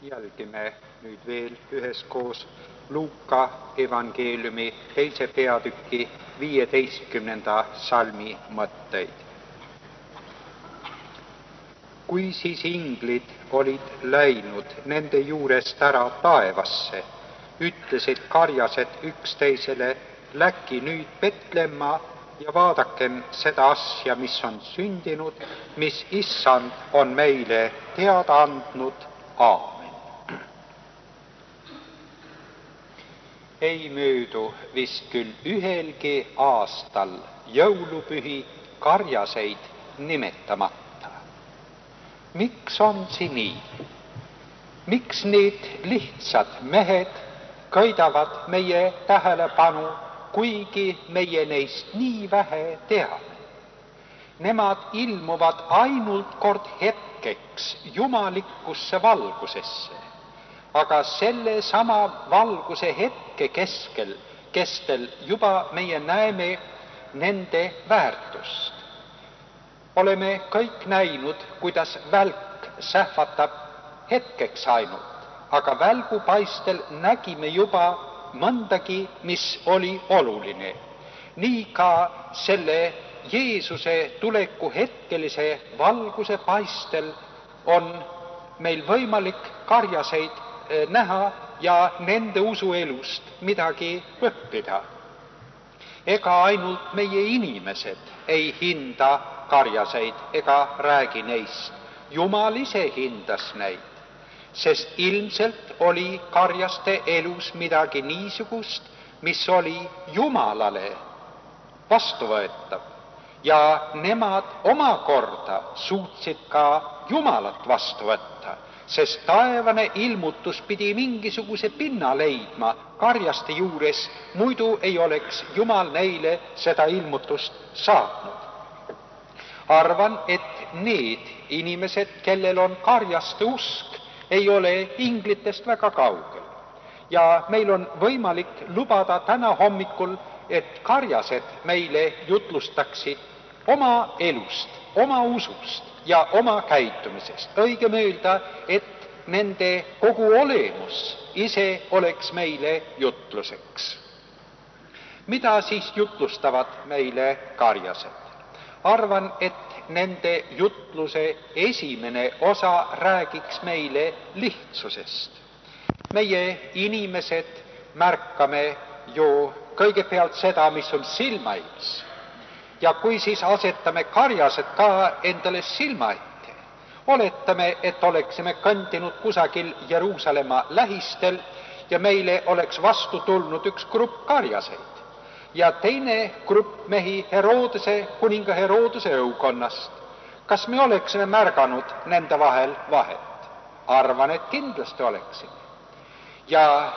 Jälgime nüüd veel üheskoos Luuka evangeeliumi 2. peatüki 15. salmi mõtteid. Kui siis inglid olid läinud nende juurest ära taevasse, ütlesid karjased üksteisele: läki nüüd Betlemma ja vaadakem seda asja, mis on sündinud, mis Issand on meile teada andnud. Aamen. Ei möödu vist küll ühelgi aastal jõulupühi karjaseid nimetamata. Miks on see nii? Miks need lihtsad mehed köidavad meie tähelepanu, kuigi meie neist nii vähe teame? Nemad ilmuvad ainult kord hetkeks jumalikkusse valgusesse, aga selle sama valguse hetke kestel juba meie näeme nende väärtust. Oleme kõik näinud, kuidas välk sähvatab hetkeks ainult, aga välgupaistel nägime juba mõndagi, mis oli oluline. Nii ka selle Jeesuse tuleku hetkelise valguse paistel on meil võimalik karjaseid näha ja nende usuelust midagi õppida. Ega ainult meie inimesed ei hinda karjaseid ega räägi neist. Jumal ise hindas neid, sest ilmselt oli karjaste elus midagi niisugust, mis oli Jumalale vastuvõetav ja nemad omakorda suutsid ka Jumalat vastu võtta, sest taevane ilmutus pidi mingisuguse pinna leidma karjaste juures, muidu ei oleks Jumal neile seda ilmutust saatnud. Arvan, et need inimesed, kellel on karjaste usk, ei ole inglitest väga kaugel. Ja meil on võimalik lubada täna hommikul, et karjased meile jutlustaksid oma elust, oma usust ja oma käitumisest. Õigem öelda, et nende kogu olemus ise oleks meile jutluseks. Mida siis jutlustavad meile karjased? Arvan, et nende jutluse esimene osa räägiks meile lihtsusest. Meie inimesed märkame ju kõigepealt seda, mis on silma ees. Ja kui siis asetame karjased ka endale silma ette, oletame, et oleksime kõndinud kusagil Jeruusalemma lähistel ja meile oleks vastu tulnud üks grupp karjaseid ja teine grupp mehi kuninga Herodese õukonnast. Kas me oleksime märganud nende vahel vahet? Arvan, et kindlasti oleksime. Ja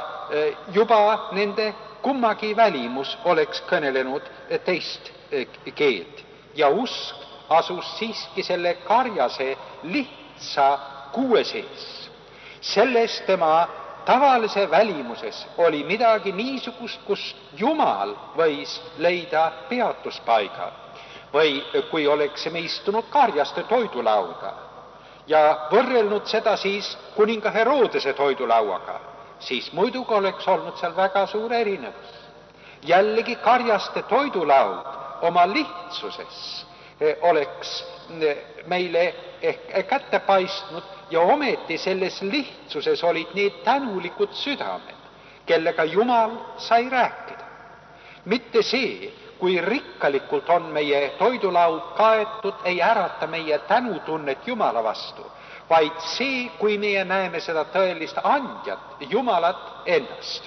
juba nende kummagi välimus oleks kõnelenud teist keelt ja usk asus siiski selle karjase lihtsa kuue sees. Selles tema tavalise välimuses oli midagi niisugust, kus Jumal võis leida peatuspaiga. Või kui oleksime istunud karjaste toidulauda ja võrrelnud seda siis kuninga Herodese toidulauaga, siis muidugi oleks olnud seal väga suur erinevus. Jällegi karjaste toidulaud oma lihtsuses oleks meile kätte paistnud ja ometi selles lihtsuses olid need tänulikud südamed, kellega Jumal sai rääkida. Mitte see, kui rikkalikult on meie toidulaud kaetud, ei ärata meie tänutunnet Jumala vastu, vaid see, kui meie näeme seda tõelist andjat, Jumalat ennast.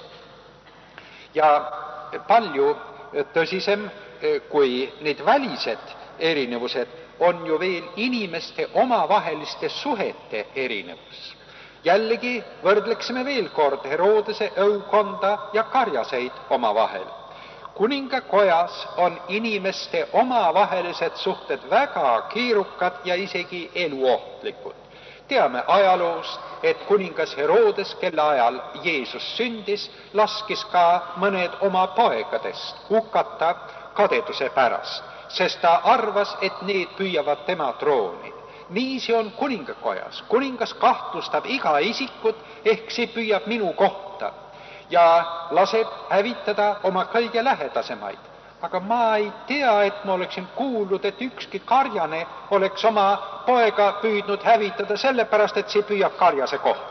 Ja palju tõsisem kui need välised erinevused on ju veel inimeste omavaheliste suhete erinevus. Jällegi võrdleksime veel kord Herodese õukonda ja karjaseid omavahel. Kuningakojas on inimeste omavahelised suhted väga keerukad ja isegi eluohtlikud. Teame ajaloost, et kuningas Herodes, kelle ajal Jeesus sündis, laskis ka mõned oma poegadest hukata kadeduse pärast, sest ta arvas, et need püüavad tema trooni. Nii see on kuningakojas. Kuningas kahtlustab iga isikut, ehk see püüab minu kohta ja laseb hävitada oma kõige lähedasemaid. Aga ma ei tea, et ma oleksin kuulnud, et ükski karjane oleks oma poega püüdnud hävitada sellepärast, et see püüab karjase kohta.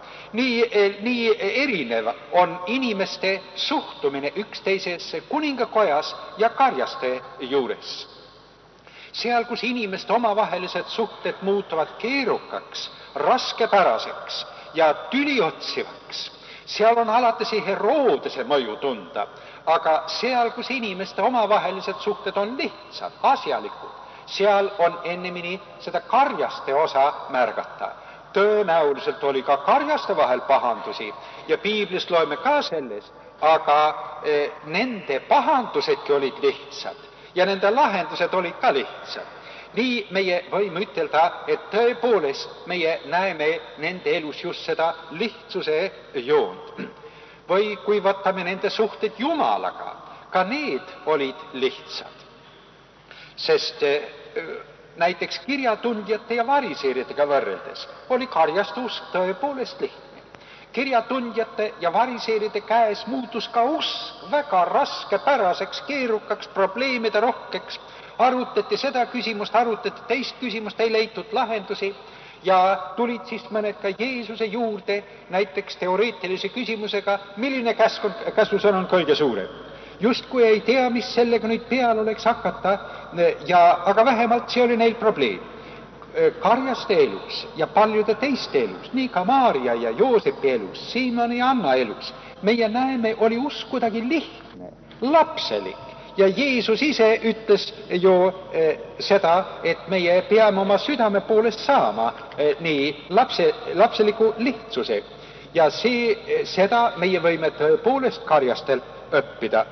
Nii erinev on inimeste suhtumine üksteisesse kuningakojas ja karjaste juures. Seal, kus inimeste omavahelised suhted muutuvad keerukaks, raskepäraseks ja tüliotsivaks, seal on alati see Herodese mõju tunda, aga seal, kus inimeste omavahelised suhted on lihtsad, asjalikud, seal on ennemini seda karjaste osa märgata. Tõenäoliselt oli ka karjaste vahel pahandusi ja piiblist loeme ka sellest, aga nende pahandusedki olid lihtsad ja nende lahendused olid ka lihtsad. Nii meie võime ütelda, et tõepoolest meie näeme nende elus just seda lihtsuse joont. Või kui võtame nende suhted Jumalaga, ka need olid lihtsad. Sest näiteks kirjatundjate ja variseerijatega võrreldes oli karjaste usk tõepoolest lihtne. Kirjatundjate ja variseerijate käes muutus ka usk väga raskepäraseks, keerukaks, probleemide rohkeks. Arutati seda küsimust, arutati teist küsimust, ei leitud lahendusi ja tulid siis mõned ka Jeesuse juurde näiteks teoreetilise küsimusega, milline käslusõna on kõige suurem. Justkui ei tea, mis sellega nüüd peal oleks hakata, aga vähemalt see oli neil probleem. Karjaste elus ja paljude teiste elus, nii ka Maaria ja Joosepi elus, Siimoni ja Anna elus, meie näeme, oli usk kuidagi lihtne, lapselik. Ja Jeesus ise ütles ju seda, et meie peame oma südame poolest saama nii lapseliku lihtsuse. Ja seda meie võime tõepoolest karjastelt õppida.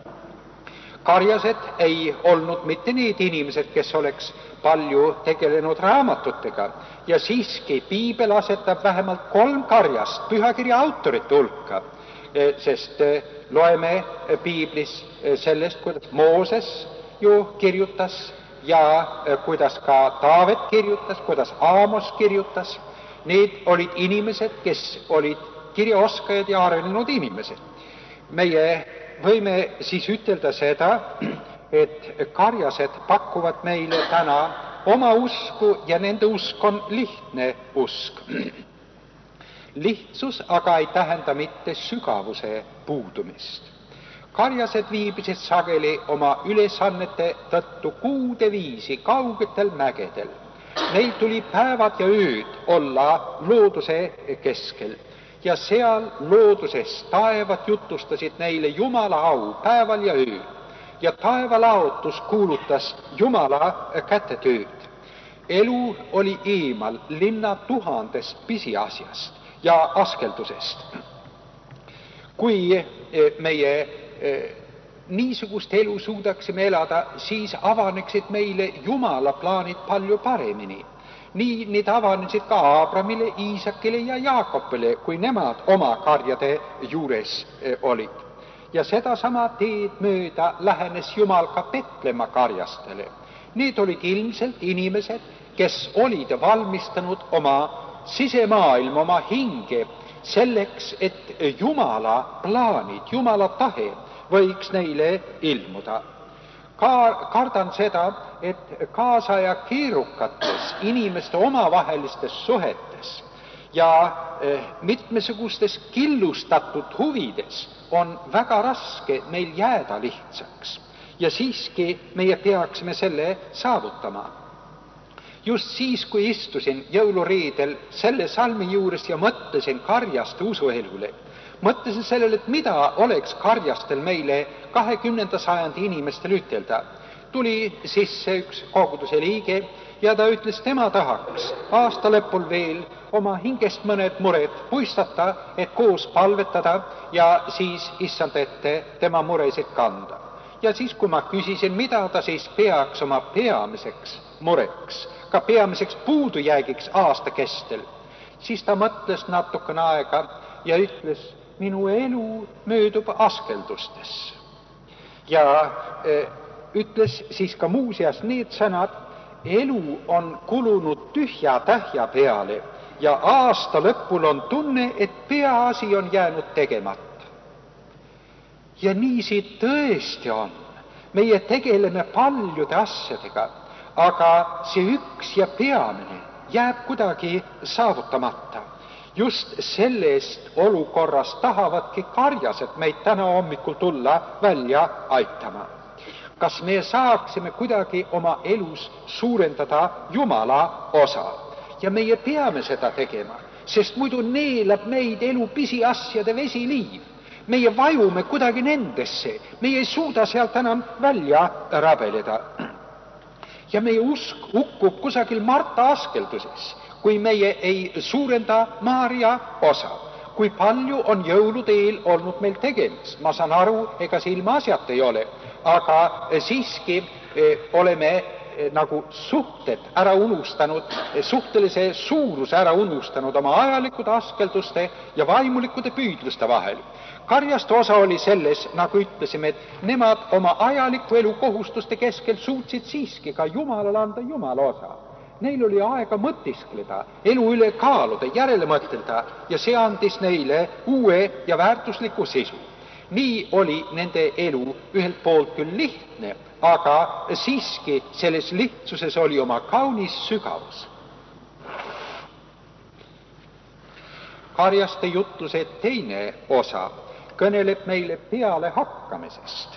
Karjased ei olnud mitte need inimesed, kes oleks palju tegelenud raamatutega ja siiski piibel asetab vähemalt 3 karjast pühakirja autorite hulka, sest loeme piiblis sellest, kuidas Mooses ju kirjutas ja kuidas ka Taavet kirjutas, kuidas Aamos kirjutas. Need olid inimesed, kes olid kirjaoskajad ja arenenud inimesed. Meie võime siis ütelda seda, et karjased pakuvad meile täna oma usku ja nende usk on lihtne usk. Lihtsus aga ei tähenda mitte sügavuse puudumist. Karjased viibisid sageli oma ülesannete tõttu kuude viisi kaugetel mägedel. Neil tuli päevad ja ööd olla looduse keskel ja seal looduses taevad jutustasid neile Jumala au päeval ja ööd ja taevalaotus kuulutas Jumala kätetööd. Elu oli eemal linna 1000 pisiasjast ja askeldusest. Kui meie niisugust elu suudaksime elada, siis avaneksid meile Jumala plaanid palju paremini. Nii need avanesid ka Aabramile, Iisakile ja Jaakobile, kui nemad oma karjade juures olid. Ja sedasama teed mööda lähenes Jumal ka Petlemma karjastele. Need olid ilmselt inimesed, kes olid valmistanud oma sisemaailma, oma hinge selleks, et Jumala plaanid, Jumala tahe võiks neile ilmuda. Kardan seda, et kaasaja keerukates inimeste omavahelistes suhetes ja mitmesugustes killustatud huvides on väga raske meil jääda lihtsaks ja siiski meie peaksime selle saavutama. Just siis, kui istusin jõulureedel selle salmi juures ja mõtlesin karjaste usuelule, mõtlesin sellele, et mida oleks karjastel meile 20. sajandi inimestel ütelda. Tuli sisse üks koguduse liige ja ta ütles, tema tahaks aasta lõpul veel oma hingest mõned mured puistata, et koos palvetada ja siis issand ette tema muresid kanda. Ja siis, kui ma küsisin, mida ta siis peaks oma peamiseks mureks, ka peamiseks puudujäägiks aasta kestel, siis ta mõtles natukene aega ja ütles, minu elu möödub askeldustes. Ja ütles siis ka muuseas need sõnad, elu on kulunud tühja tähja peale ja aasta lõpul on tunne, et peaasi on jäänud tegemata. Ja nii see tõesti on. Meie tegeleme paljude asjadega, aga see üks ja peamine jääb kuidagi saavutamata. Just sellest olukorrast tahavadki karjased meid täna hommikul tulla välja aitama. Kas me saaksime kuidagi oma elus suurendada Jumala osa? Ja meie peame seda tegema, sest muidu neelab meid elu pisiasjade vesiliiv. Meie vajume kuidagi nendesse, meie ei suuda sealt enam välja rabeleda. Ja meie usk hukkub kusagil Marta askelduses, kui meie ei suurenda Maarja osa. Kui palju on jõulude eel olnud meil tegemist. Ma saan aru, ega see ilma asjata ei ole, aga siiski oleme nagu suhted ära unustanud, suhtelise suuruse ära unustanud oma ajalikude askelduste ja vaimulikude püüdluste vahel. Karjaste osa oli selles, nagu ütlesime, et nemad oma ajaliku elu kohustuste keskel suutsid siiski ka Jumalale anda Jumala osa. Neil oli aega mõtiskleda, elu üle kaaluda, järele mõtelda ja see andis neile uue ja väärtusliku sisu. Nii oli nende elu ühelt poolt küll lihtne, aga siiski selles lihtsuses oli oma kaunis sügavus. Karjaste jutluse teine osa kõneleb meile peale hakkamisest.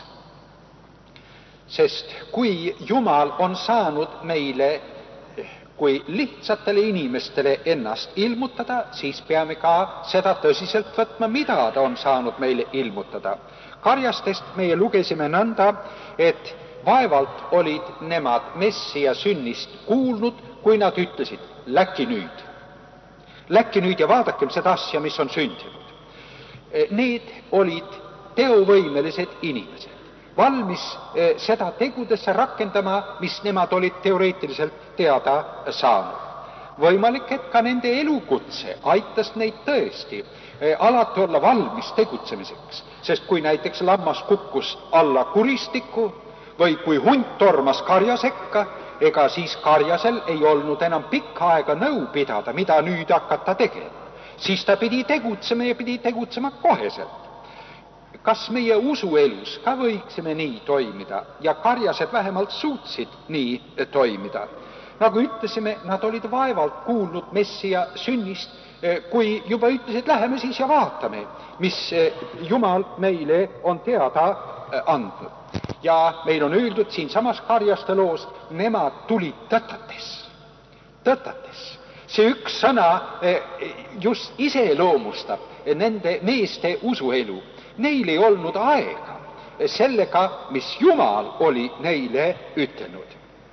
Sest kui Jumal on saanud meile kui lihtsatele inimestele ennast ilmutada, siis peame ka seda tõsiselt võtma, mida ta on saanud meile ilmutada. Karjastest meie lugesime nõnda, et vaevalt olid nemad Messia sünnist kuulnud, kui nad ütlesid, läki nüüd. Läki nüüd ja vaadakem seda asja, mis on sündinud. Need olid teovõimelised inimesed, valmis seda tegudesse rakendama, mis nemad olid teoreetiliselt teada saanud. Võimalik, et ka nende elukutse aitas neid tõesti alati olla valmis tegutsemiseks, sest kui näiteks lammas kukkus alla kuristiku või kui hunt tormas karja sekka, ega siis karjasel ei olnud enam pikka aega nõu pidada, mida nüüd hakata tegema. Siis ta pidi tegutsema ja pidi tegutsema koheselt. Kas meie usuelus ka võiksime nii toimida ja karjased vähemalt suutsid nii toimida? Nagu ütlesime, nad olid vaevalt kuulnud Messia sünnist, kui juba ütlesid, läheme siis ja vaatame, mis Jumal meile on teada andnud. Ja meil on öeldud siin samas karjaste loos, nemad tulid tõtates. Tõtates. See üks sõna just iseloomustab nende meeste usuelu. Neil ei olnud aega sellega, mis Jumal oli neile ütelnud.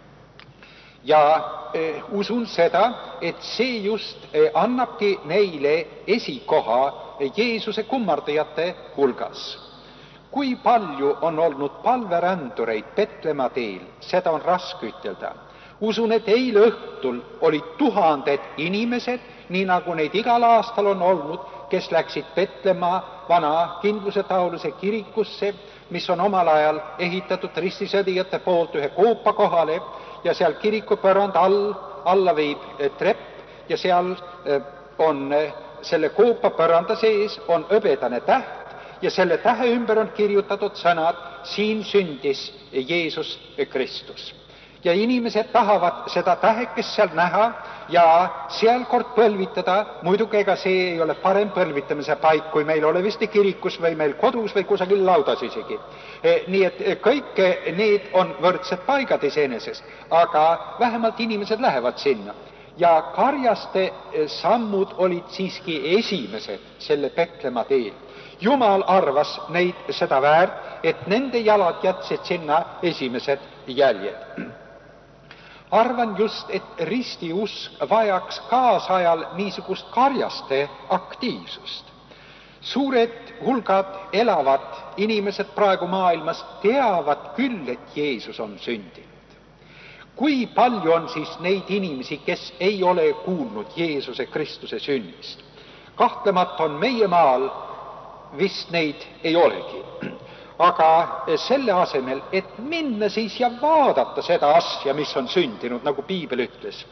Ja usun seda, et see just annabki neile esikoha Jeesuse kummardajate hulgas. Kui palju on olnud palverändureid Petlemma teel, seda on raske ütelda. Usun, et eile õhtul olid tuhanded inimesed, nii nagu neid igal aastal on olnud, kes läksid Petlemma vana kindlusetaolise kirikusse, mis on omal ajal ehitatud ristisõdijate poolt ühe koopa kohale ja seal kirikupõrand alla viib trepp ja seal on selle koopa põranda sees on hõbedane täht ja selle tähe ümber on kirjutatud sõnad, siin sündis Jeesus Kristus. Ja inimesed tahavad seda tähekest seal näha ja seal kord põlvitada, muidugi ega see ei ole parem põlvitamise paik, kui meil olevasti kirikus või meil kodus või kusagil laudas isegi. Nii et kõik need on võrdsed paigad iseenesest, aga vähemalt inimesed lähevad sinna. Ja karjaste sammud olid siiski esimesed selle Petlemma teel. Jumal arvas neid seda väärt, et nende jalad jätsid sinna esimesed jäljed. Arvan just, et ristiusk vajaks kaasajal niisugust karjaste aktiivsust. Suured hulgad elavad inimesed praegu maailmas teavad küll, et Jeesus on sündinud. Kui palju on siis neid inimesi, kes ei ole kuulnud Jeesuse Kristuse sünnist? Kahtlemata on meie maal vist neid ei olegi. Aga selle asemel, et minna siis ja vaadata seda asja, mis on sündinud, nagu Piibel ütles,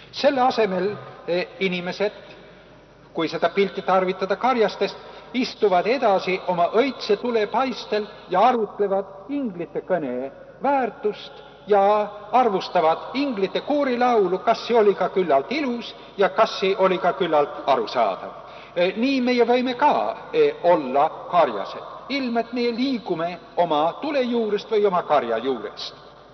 Selle asemel inimesed, kui seda pilti tarvitada karjastest, istuvad edasi oma õitse tulepaistel ja arutlevad inglite kõne väärtust ja arvustavad inglite koorilaulu, kas see oli ka küllalt ilus ja kas see oli ka küllalt arusaadav. Nii meie võime ka olla karjased. Ilmet meie liigume oma tule juurest või oma karja juurest.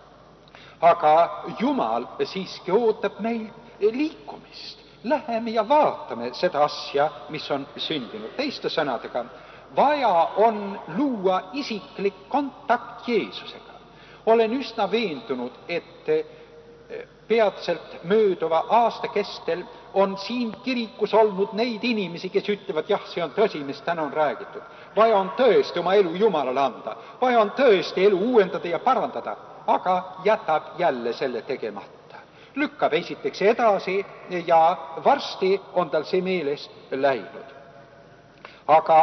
Aga Jumal siiski ootab meil liikumist. Läheme ja vaatame seda asja, mis on sündinud. Teiste sõnadega, vaja on luua isiklik kontakt Jeesusega. Olen üsna veendunud, et peatselt mööduva aasta kestel on siin kirikus olnud neid inimesi, kes ütlevad, jah, see on tõsi, mis täna on räägitud. Vaja on tõesti oma elu Jumalale anda. Vaja on tõesti elu uuendada ja parandada, aga jätab jälle selle tegemata. Lükkab esiteks edasi ja varsti on tal see meelest läinud. Aga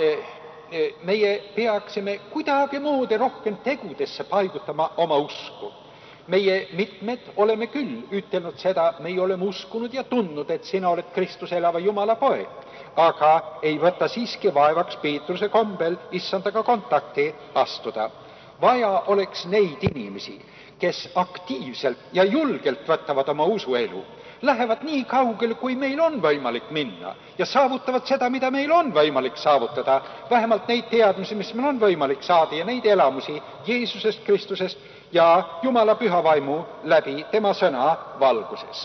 meie peaksime kuidagimoodi rohkem tegudesse paigutama oma usku. Meie mitmed oleme küll ütelnud seda, meie oleme uskunud ja tundnud, et sina oled Kristuse elava Jumala poeg, aga ei võta siiski vaevaks Peetruse kombel issandaga kontakti astuda. Vaja oleks neid inimesi, kes aktiivselt ja julgelt võtavad oma usuelu, lähevad nii kaugele, kui meil on võimalik minna ja saavutavad seda, mida meil on võimalik saavutada, vähemalt neid teadmisi, mis meil on võimalik saada ja neid elamusi Jeesusest Kristusest ja Jumala püha vaimu läbi tema sõna valguses.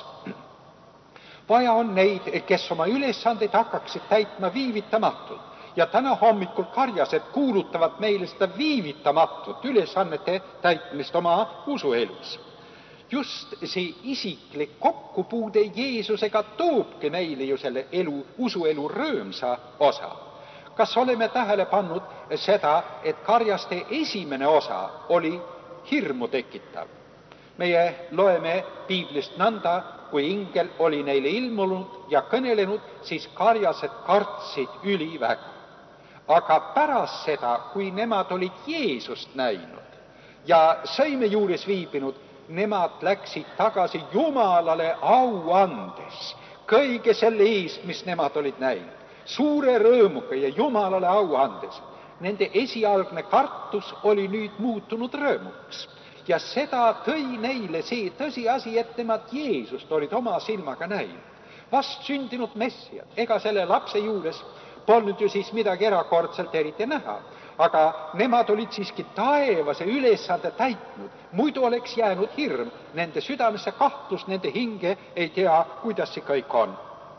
Vaja on neid, kes oma ülesandeid hakkaksid täitma viivitamatult. Ja täna hommikul karjased kuulutavad meile seda viivitamatut ülesannete täitmist oma usuelus. Just see isiklik kokkupuude Jeesusega toobki meile ju selle usuelu rõõmsa osa. Kas oleme tähele pannud seda, et karjaste esimene osa oli hirmu tekitav? Meie loeme piiblist nõnda, kui ingel oli neile ilmunud ja kõnelenud, siis karjased kartsid üliväga. Aga pärast seda, kui nemad olid Jeesust näinud ja sõime juures viibinud, nemad läksid tagasi Jumalale au andes kõige selle eest, mis nemad olid näinud. Suure rõõmuga ja Jumalale au andes. Nende esialgne kartus oli nüüd muutunud rõõmuks. Ja seda tõi neile see tõsiasi, et nemad Jeesust olid oma silmaga näinud. Vast sündinud Messiad, ega selle lapse juures polnud ju siis midagi erakordselt eriti näha, aga nemad olid siiski taevase ülesande täitnud, muidu oleks jäänud hirm, nende südamesse kahtlus, nende hinge ei tea, kuidas see kõik on.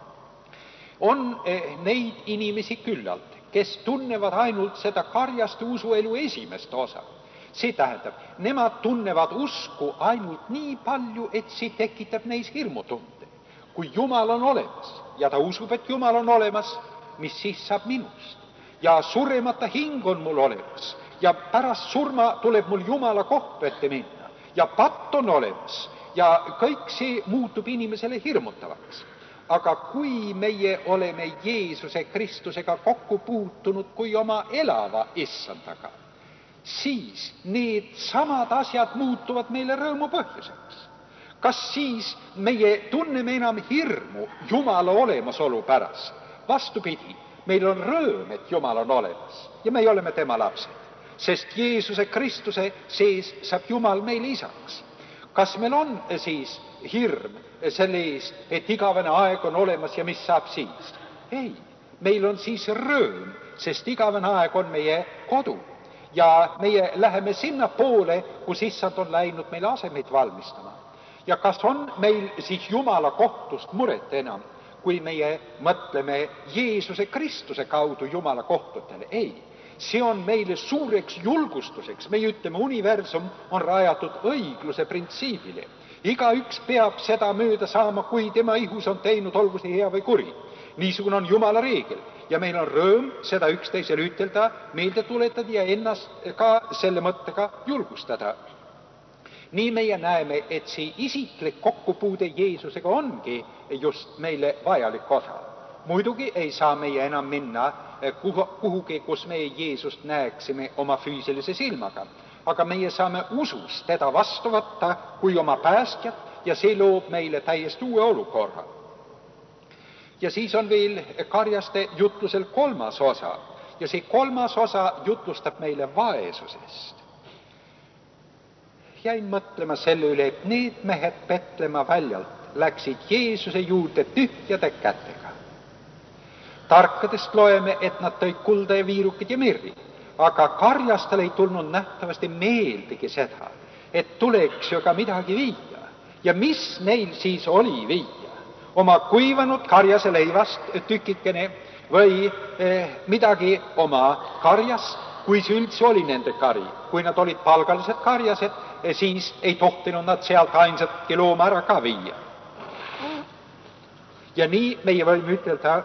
On neid inimesi küllalt, kes tunnevad ainult seda karjaste usuelu esimest osa. See tähendab, nemad tunnevad usku ainult nii palju, et see tekitab neis hirmutunde. Kui Jumal on olemas ja ta usub, et Jumal on olemas, mis siis saab minust? Ja suremata hing on mul olemas ja pärast surma tuleb mul Jumala kohtu ette minna ja patt on olemas ja kõik see muutub inimesele hirmutavaks. Aga kui meie oleme Jeesuse Kristusega kokku puutunud kui oma elava issandaga, siis need samad asjad muutuvad meile rõõmu põhjuseks. Kas siis meie tunneme enam hirmu Jumala olemasolu pärast? Vastupidi, meil on rõõm, et Jumal on olemas ja me oleme tema lapsed, sest Jeesuse Kristuse sees saab Jumal meile isaks. Kas meil on siis hirm selle eest, et igavene aeg on olemas ja mis saab siis? Ei, meil on siis rõõm, sest igavene aeg on meie kodu ja meie läheme sinna poole, kus issand on läinud meile asemeid valmistama. Ja kas on meil siis Jumala kohtust muret enam, kui meie mõtleme Jeesuse Kristuse kaudu Jumala kohtutele? Ei, see on meile suureks julgustuseks. Meie ütleme, universum on rajatud õigluse printsiibile. Igaüks peab seda mööda saama, kui tema ihus on teinud, olgu see hea või kuri. Niisugune on Jumala reegel ja meil on rõõm seda üksteisele ütelda, meelde tuletada ja ennast ka selle mõttega julgustada. Nii meie näeme, et see isiklik kokkupuude Jeesusega ongi just meile vajalik osa. Muidugi ei saa meie enam minna kuhugi, kus meie Jeesust näeksime oma füüsilise silmaga, aga meie saame usus teda vastu võtta kui oma päästjat ja see loob meile täiesti uue olukorra. Ja siis on veel karjaste jutlusel kolmas osa ja see kolmas osa jutlustab meile vaesusest. Jäin mõtlema selle üle, et need mehed Petlemma väljalt läksid Jeesuse juurde tühjade kätega. Tarkadest loeme, et nad tõid kulda ja viirukid ja mirri, aga karjastel ei tulnud nähtavasti meeldigi seda, et tuleks ju ka midagi viia. Ja mis neil siis oli viia? Oma kuivanud karjase leivast tükikene või midagi oma karjast, kui see üldse oli nende kari. Kui nad olid palgalised karjased, siis ei tohtinud nad sealt ainsatki looma ära ka viia. Ja nii meie võime ütelda,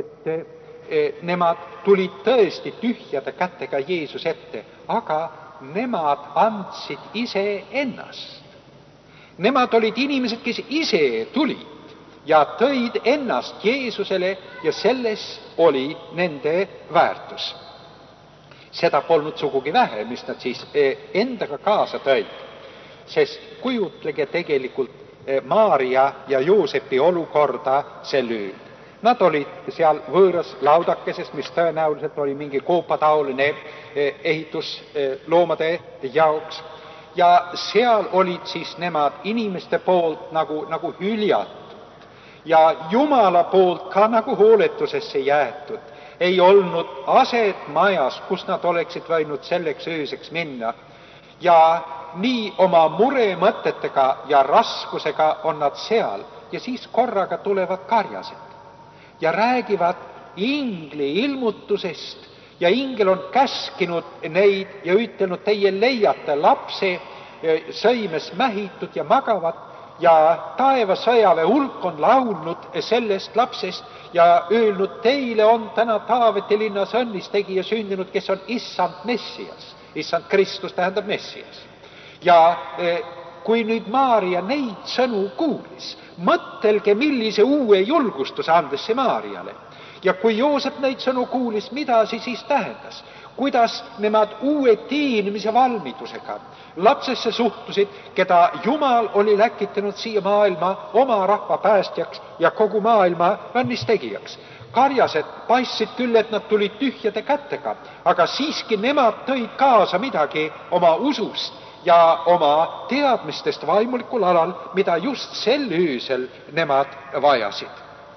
et nemad tulid tõesti tühjade kätega Jeesus ette, aga nemad andsid ise ennast. Nemad olid inimesed, kes ise tulid ja tõid ennast Jeesusele ja selles oli nende väärtus. Seda polnud sugugi vähe, mis nad siis endaga kaasa tõid, sest kujutlege tegelikult Maaria ja Joosepi olukorda sel ööl. Nad olid seal võõras laudakeses, mis tõenäoliselt oli mingi koopataoline ehitus loomade jaoks. Ja seal olid siis nemad inimeste poolt nagu hüljatud ja Jumala poolt ka nagu hooletusesse jäetud. Ei olnud aset majas, kus nad oleksid võinud selleks ööseks minna. Ja nii oma muremõtetega ja raskusega on nad seal ja siis korraga tulevad karjased ja räägivad ingli ilmutusest ja ingel on käskinud neid ja ütelnud, teie leiate lapse sõimes mähitud ja magavad ja taevasõjale hulk on laulnud sellest lapsest ja öelnud, teile on täna Taaveti linnas õnnistegija sündinud, kes on issand Messias. Issand Kristus tähendab Messias. Ja kui nüüd Maaria neid sõnu kuulis, mõtelge, millise uue julgustuse andes see Maariale. Ja kui Joosep neid sõnu kuulis, mida see siis tähendas? Kuidas nemad uue teenimise valmidusega lapsesse suhtusid, keda Jumal oli läkitanud siia maailma oma rahva päästjaks ja kogu maailma õnnistegijaks. Karjased paistsid küll, et nad tulid tühjade kätega, aga siiski nemad tõid kaasa midagi oma usust ja oma teadmistest vaimulikul alal, mida just sel öösel nemad vajasid.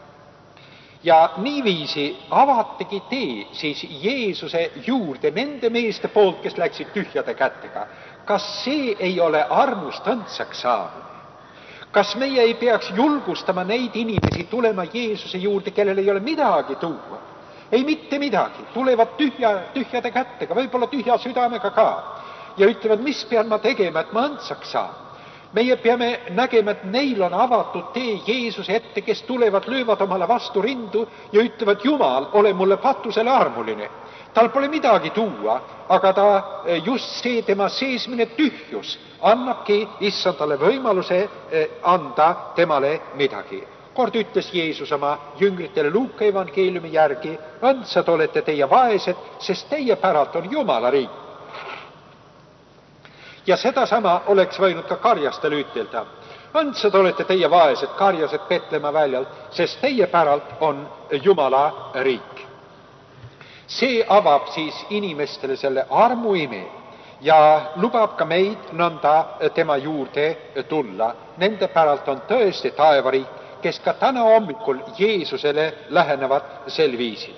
Ja niiviisi avatigi tee siis Jeesuse juurde nende meeste poolt, kes läksid tühjade kätega. Kas see ei ole armust õndsaks saanud? Kas meie ei peaks julgustama neid inimesi tulema Jeesuse juurde, kellel ei ole midagi tuua? Ei mitte midagi, tulevad tühjade kätega, võib-olla tühja südamega ka. Ja ütlevad, mis pean ma tegema, et ma õndsaks saan? Meie peame nägema, et neil on avatud tee Jeesuse ette, kes tulevad, löövad omale vastu rindu ja ütlevad, Jumal, ole mulle patusele armuline. Tal pole midagi tuua, aga ta just see tema seesmine tühjus annabki issandale võimaluse anda temale midagi. Kord ütles Jeesus oma jüngritele Luuka evangeeliumi järgi, õndsad olete teie vaesed, sest teie päralt on Jumala riik. Ja sedasama oleks võinud ka karjastel ütelda. Õndsad olete teie vaesed, karjased Petlemma väljalt, sest teie päralt on Jumala riik. See avab siis inimestele selle armuime ja lubab ka meid nõnda tema juurde tulla. Nende päralt on tõesti taevariik, kes ka täna hommikul Jeesusele lähenevad sel viisil.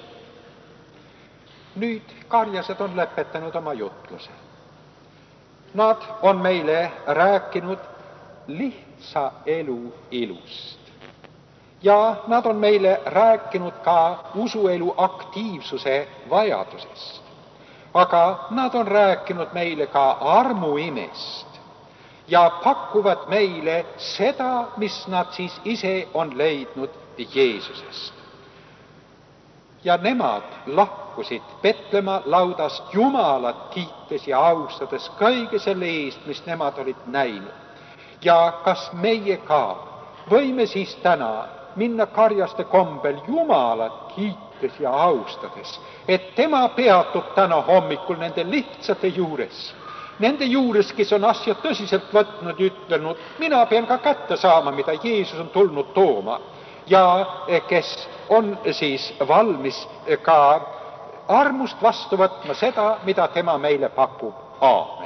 Nüüd karjased on lõpetanud oma jutluse. Nad on meile rääkinud lihtsa elu ilust. Ja nad on meile rääkinud ka usuelu aktiivsuse vajadusest. Aga nad on rääkinud meile ka armuimest ja pakuvad meile seda, mis nad siis ise on leidnud Jeesusest. Ja nemad lahkusid Petlemma laudast Jumalat kiites ja austades kõige selle eest, mis nemad olid näinud. Ja kas meie ka võime siis täna minna karjaste kombel Jumalat kiites ja austades, et tema peatub täna hommikul nende lihtsate juures Nende juures, kes on asja tõsiselt võtnud, ütlenud, mina pean ka kätte saama, mida Jeesus on tulnud tooma. Ja kes on siis valmis ka armust vastu võtma seda, mida tema meile pakub. Aamen.